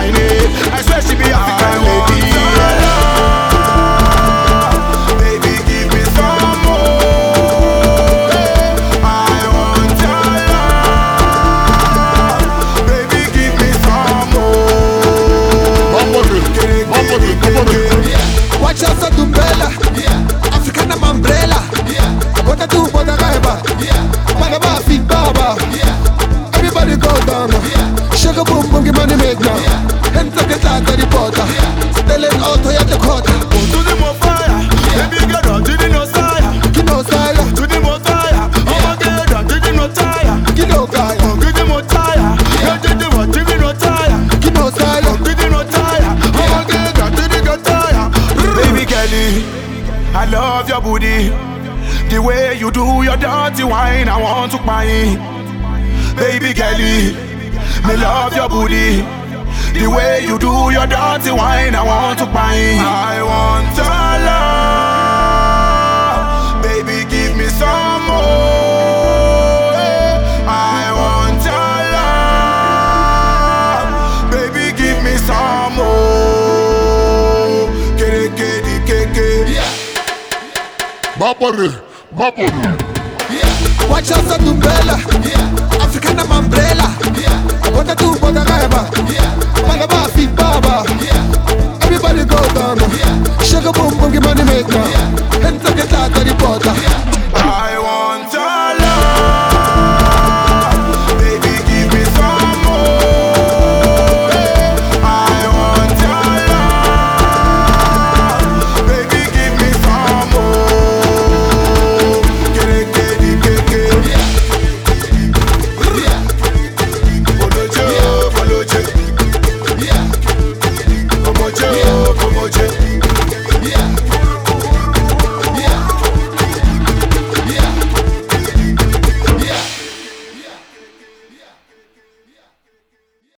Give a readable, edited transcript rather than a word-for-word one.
whine it. I swear she be African lady. Baby, give me some more. I want your love. Baby, give me some more. Watch out for Dumbella, African umbrella. What I do for the river, Panama feet baba. Everybody go down, sugar boom boom, give money make now. And take it like the reporter, telling all to the quarter. To the more fire, baby girl, to the no fire. You know style, To the more fire, oh my girl, to the no tire. you know guy, To the more tire, to the more, to the no tire. you know style. To the no tire, oh my girl, to the no tire. Baby girlie, I love your booty. The way you do your dirty wine, I want to buy. Baby girlie, me love your booty. The way you do your dirty wine, I want to buy. I want your love. Baby, give me some more. I want your love. Baby, give me some more. Kere. Bapare. Watch out for Dumbella, African umbrella. What I do for the river,